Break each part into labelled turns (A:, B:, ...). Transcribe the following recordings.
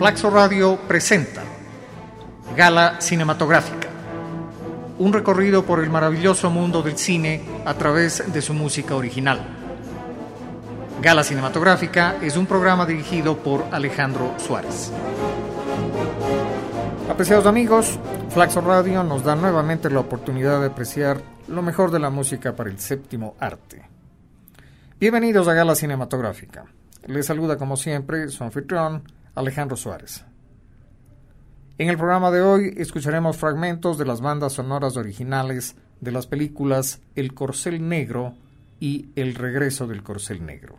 A: Flaxo Radio presenta Gala Cinematográfica, un recorrido por el maravilloso mundo del cine a través de su música original. Gala Cinematográfica es un programa dirigido por Alejandro Suárez. Apreciados amigos, Flaxo Radio nos da nuevamente la oportunidad de apreciar lo mejor de la música para el séptimo arte. Bienvenidos a Gala Cinematográfica. Les saluda como siempre su anfitrión, Alejandro Suárez. En el programa de hoy escucharemos fragmentos de las bandas sonoras originales de las películas El Corcel Negro y El Regreso del Corcel Negro.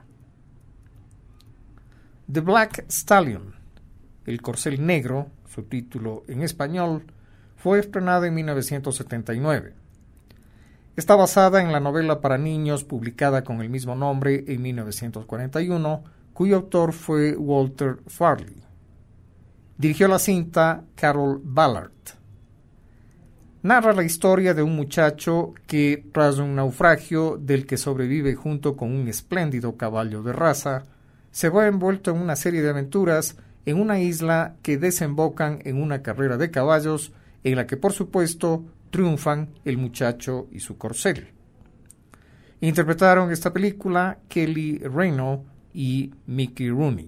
A: The Black Stallion, El Corcel Negro, su título en español, fue estrenada en 1979. Está basada en la novela para niños publicada con el mismo nombre en 1941, cuyo autor fue Walter Farley. Dirigió la cinta Carol Ballard. Narra la historia de un muchacho que, tras un naufragio del que sobrevive junto con un espléndido caballo de raza, se ve envuelto en una serie de aventuras en una isla que desembocan en una carrera de caballos en la que, por supuesto, triunfan el muchacho y su corcel. Interpretaron esta película Kelly Reynolds y Mickey Rooney.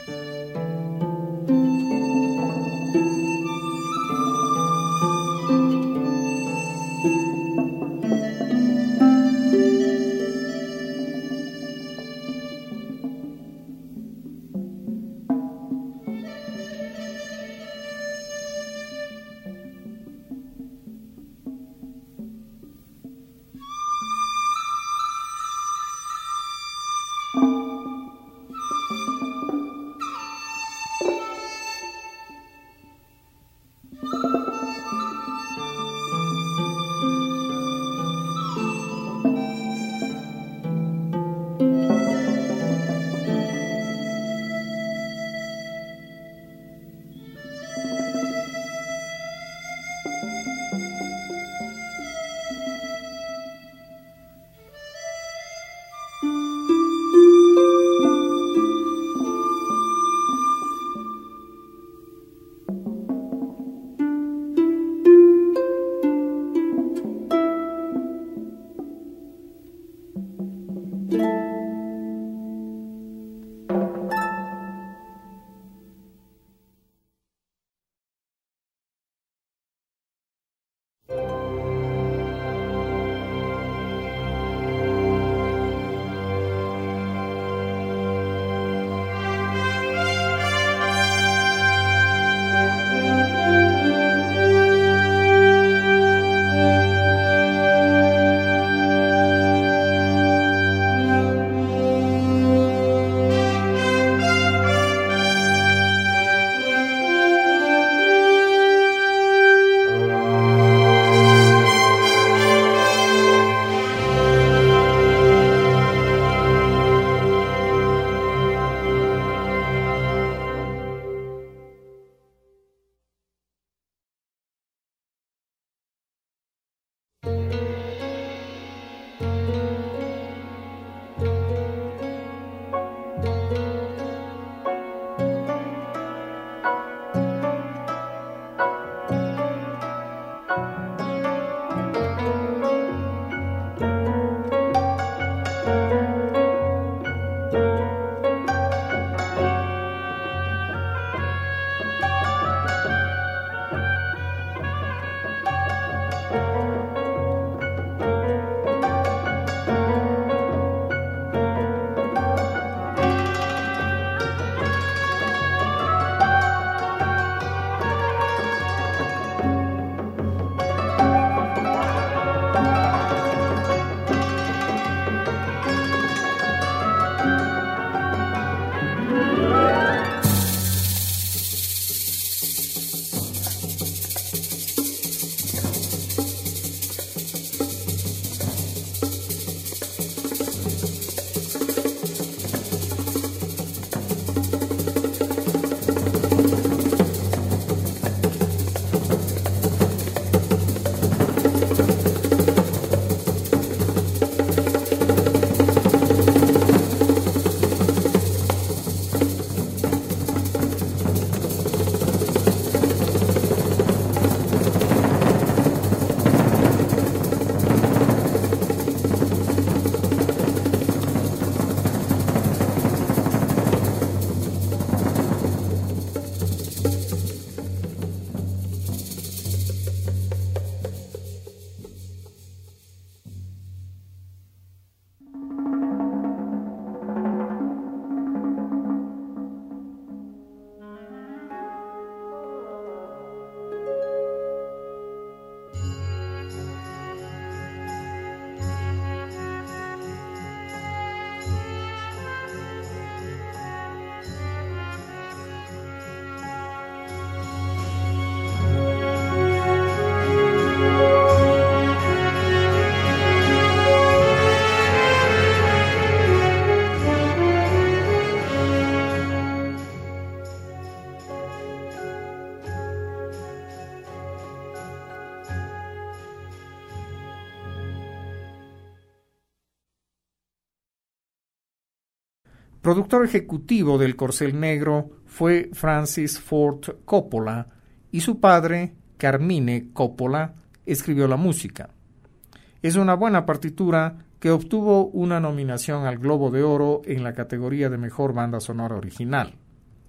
A: Productor ejecutivo del Corcel Negro fue Francis Ford Coppola y su padre, Carmine Coppola, escribió la música. Es una buena partitura que obtuvo una nominación al Globo de Oro en la categoría de Mejor Banda Sonora Original.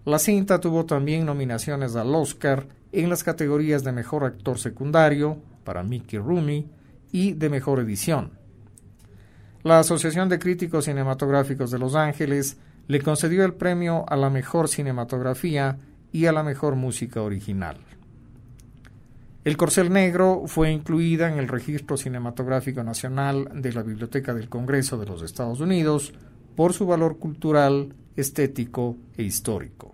A: La cinta tuvo también nominaciones al Oscar en las categorías de Mejor Actor Secundario para Mickey Rooney y de Mejor Edición. La Asociación de Críticos Cinematográficos de Los Ángeles le concedió el premio a la Mejor Cinematografía y a la Mejor Música Original. El Corcel Negro fue incluida en el Registro Cinematográfico Nacional de la Biblioteca del Congreso de los Estados Unidos por su valor cultural, estético e histórico.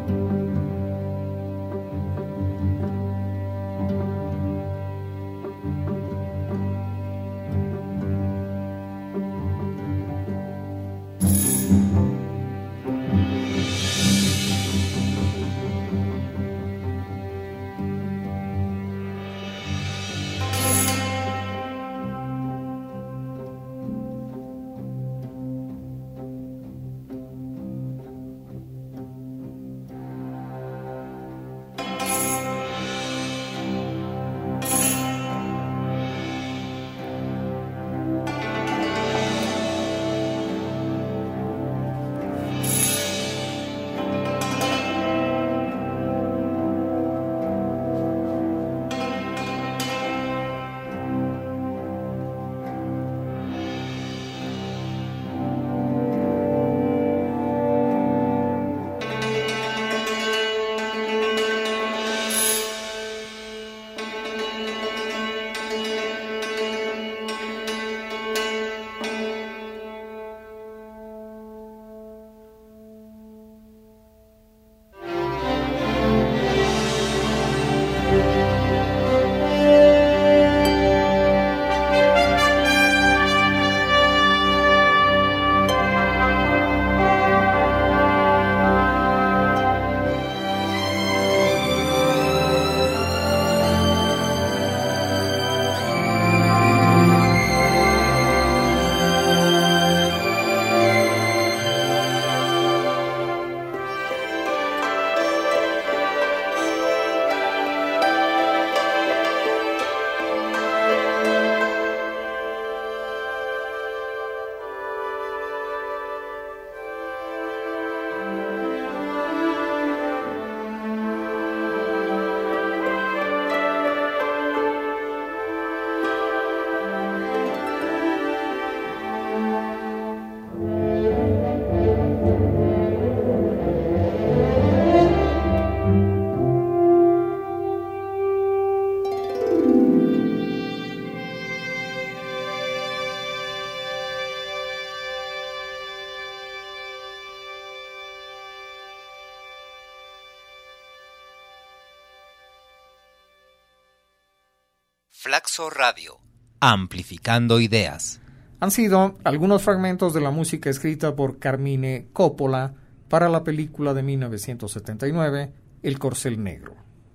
B: Flaxo Radio, amplificando ideas.
A: Han sido algunos fragmentos de la música escrita por Carmine Coppola para la película de 1979, El Corcel Negro.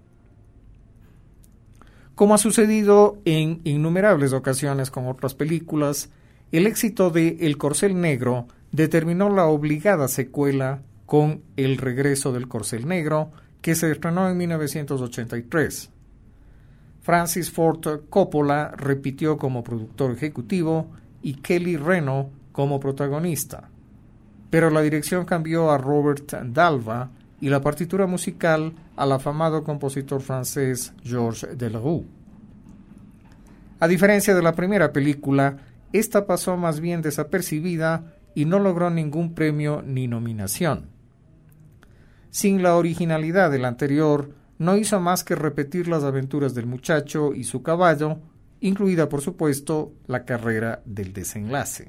A: Como ha sucedido en innumerables ocasiones con otras películas, el éxito de El Corcel Negro determinó la obligada secuela con El Regreso del Corcel Negro, que se estrenó en 1983. Francis Ford Coppola repitió como productor ejecutivo y Kelly Reno como protagonista, pero la dirección cambió a Robert Dalva y la partitura musical al afamado compositor francés Georges Delerue. A diferencia de la primera película, esta pasó más bien desapercibida y no logró ningún premio ni nominación. Sin la originalidad del anterior, no hizo más que repetir las aventuras del muchacho y su caballo, incluida por supuesto la carrera del desenlace.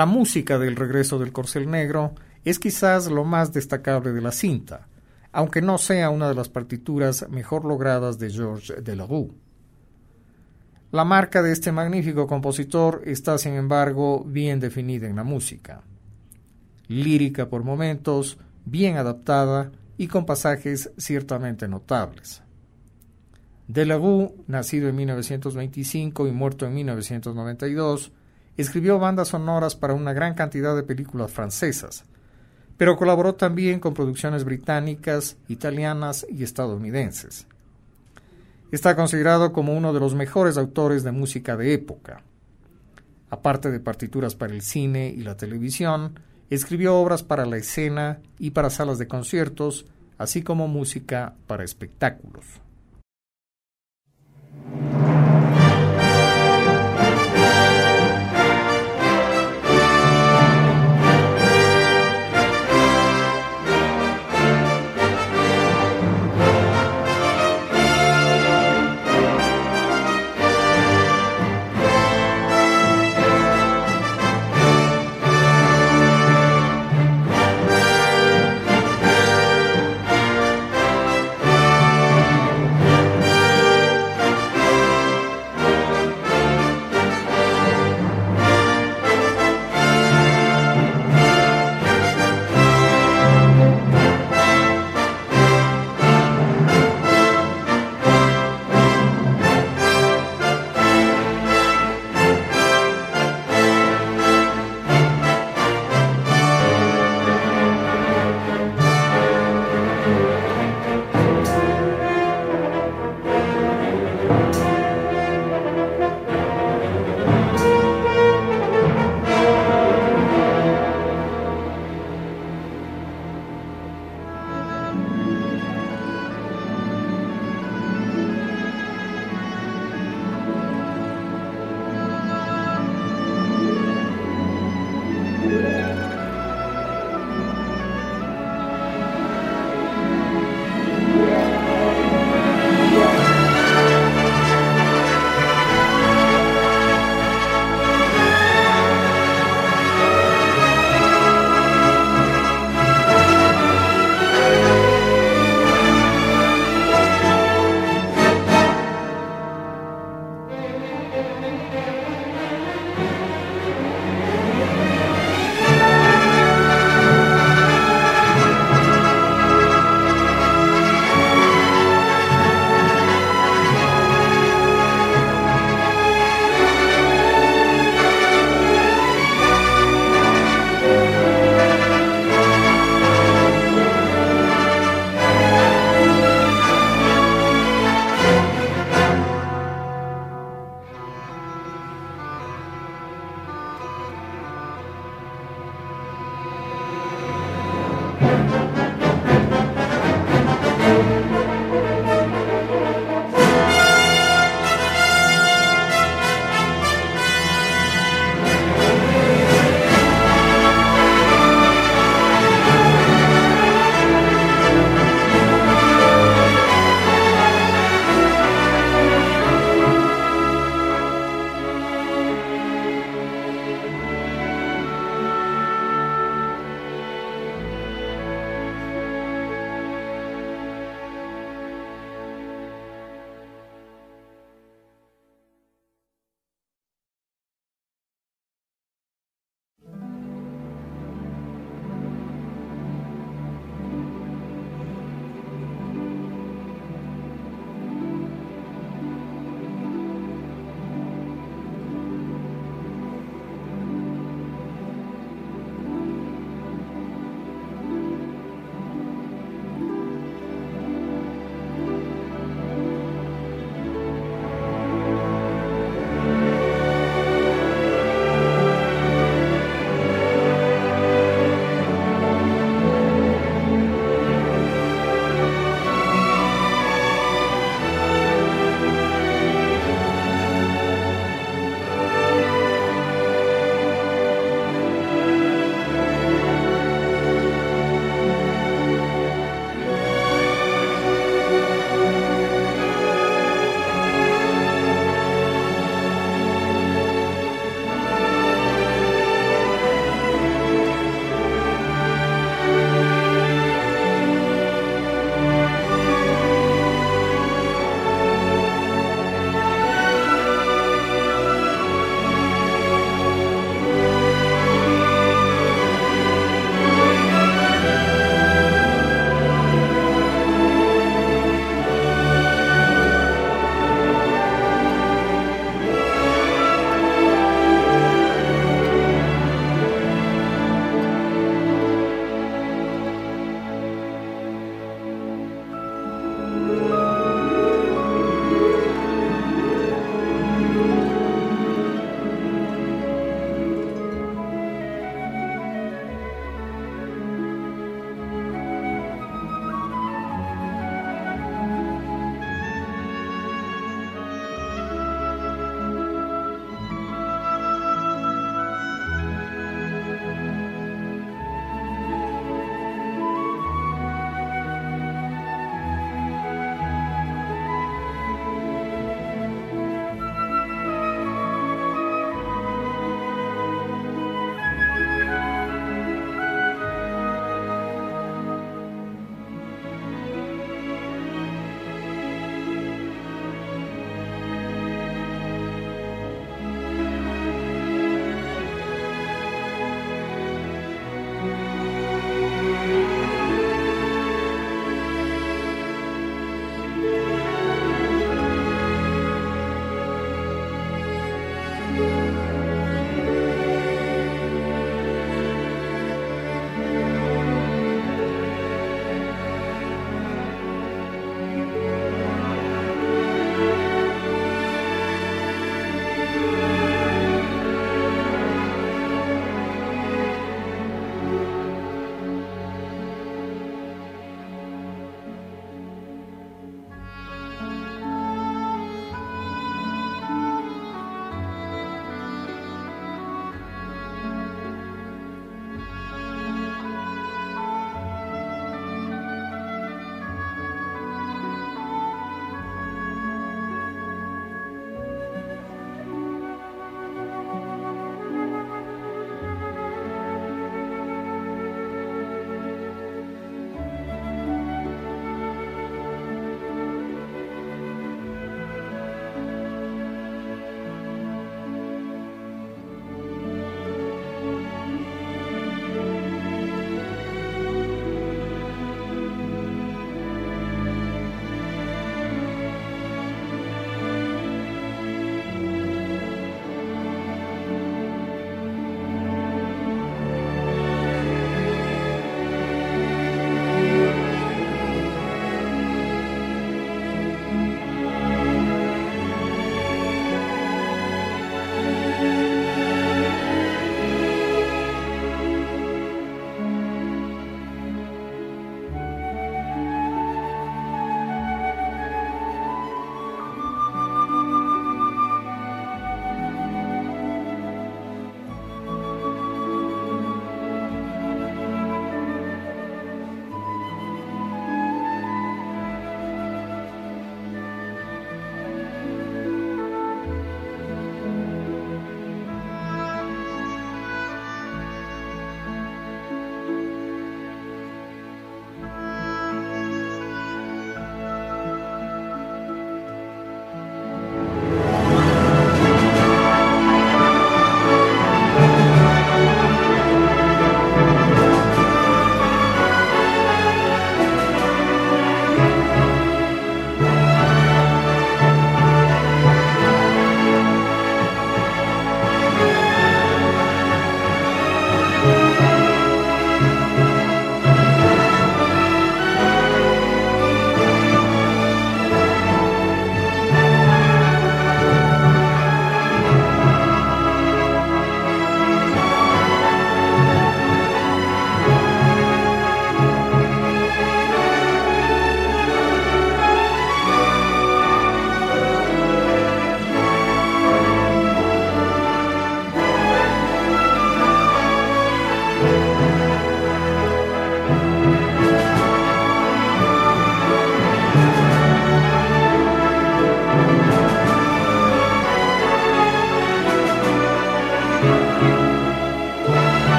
A: La música del Regreso del Corcel Negro es quizás lo más destacable de la cinta, aunque no sea una de las partituras mejor logradas de Georges Delerue. La marca de este magnífico compositor está, sin embargo, bien definida en la música. Lírica por momentos, bien adaptada y con pasajes ciertamente notables. Delerue, nacido en 1925 y muerto en 1992, escribió bandas sonoras para una gran cantidad de películas francesas, pero colaboró también con producciones británicas, italianas y estadounidenses. Está considerado como uno de los mejores autores de música de época. Aparte de partituras para el cine y la televisión, escribió obras para la escena y para salas de conciertos, así como música para espectáculos.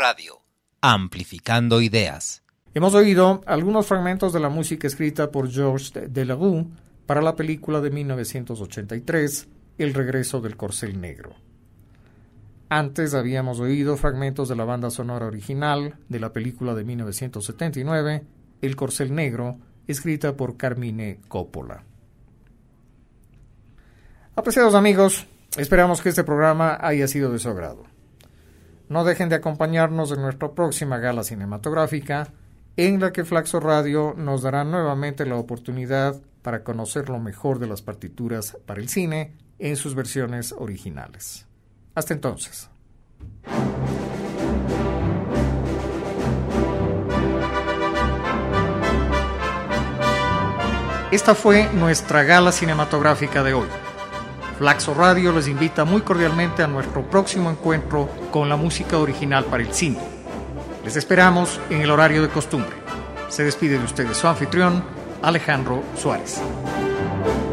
B: Radio, amplificando ideas.
A: Hemos oído algunos fragmentos de la música escrita por Georges Delerue para la película de 1983, El regreso del corcel negro. Antes habíamos oído fragmentos de la banda sonora original de la película de 1979, El corcel negro, escrita por Carmine Coppola. Apreciados amigos, esperamos que este programa haya sido de su agrado. No dejen de acompañarnos en nuestra próxima gala cinematográfica, en la que Flaxo Radio nos dará nuevamente la oportunidad para conocer lo mejor de las partituras para el cine en sus versiones originales. Hasta entonces. Esta fue nuestra gala cinematográfica de hoy. Flaxo Radio les invita muy cordialmente a nuestro próximo encuentro con la música original para el cine. Les esperamos en el horario de costumbre. Se despide de ustedes su anfitrión, Alejandro Suárez.